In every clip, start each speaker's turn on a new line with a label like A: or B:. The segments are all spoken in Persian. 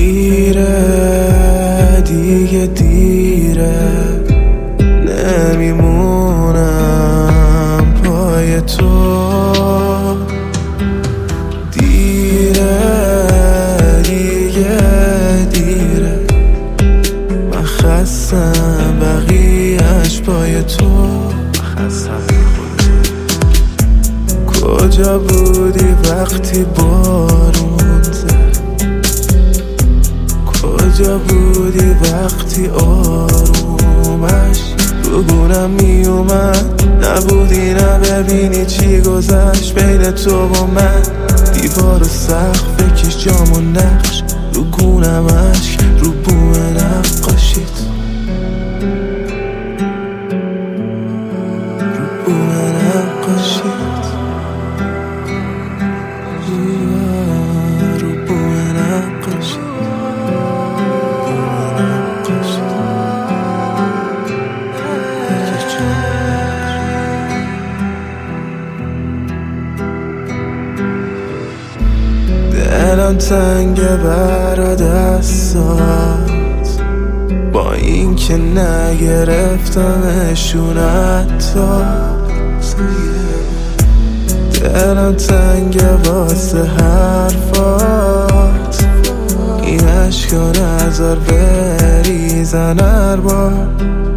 A: دیره دیگه دیره، نمیمونم پای تو. دیره دیگه دیره، من خستم بقیهش پای تو. کجا بودی وقتی بارون زد؟ کجا بودی وقتی آرومش رو گونم می اومد؟ نبودی نه ببینی چی گذشت بین تو و من. دیوار و سقف بکش جام و نقش، رو گونم اشک رو بوم نقاشیت، رو بوم نقاشیت، رو بوم نقاشیت. دلم تنگه برا دستات، با این که نگرفتمشون حتی. دلم تنگه واسه حرفات، این عشقا نذار بریزن هر بار.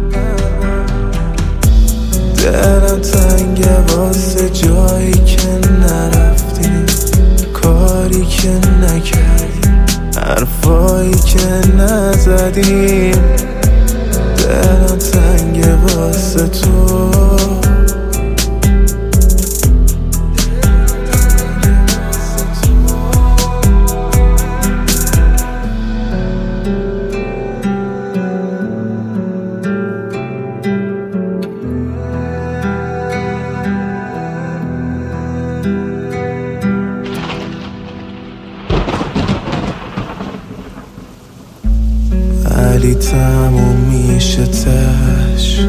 A: دلم تنگه واسه جایی که نرفتیم، کاری که نکردیم، حرفایی که نزدیم. دلم تنگه واسه تو. ولی تموم میشه تش،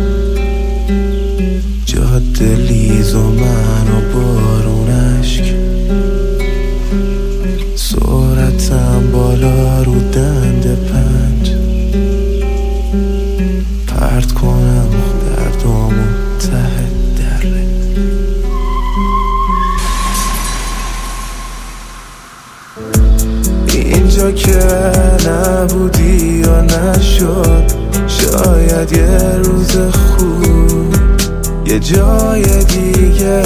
A: جاده لیز و من و بارون اشک. سرعتم بالا رو دنده پنج، پرت کنم دردامو ته دره. اینجا که نبودی یا نشد، شاید یه روز خوب یه جای دیگه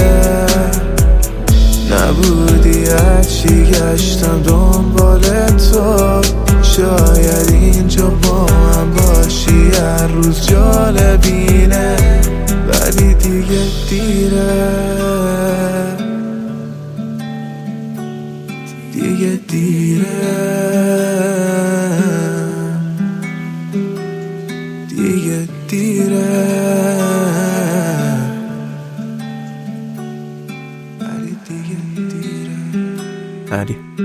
A: نبودی. هرچی گشتم دنبال تو، شاید اینجا با من باشی هر روز جالبینه. ولی دیگه دیره، دیگه دیره، دیگه دیره، ولی دیگه دیره.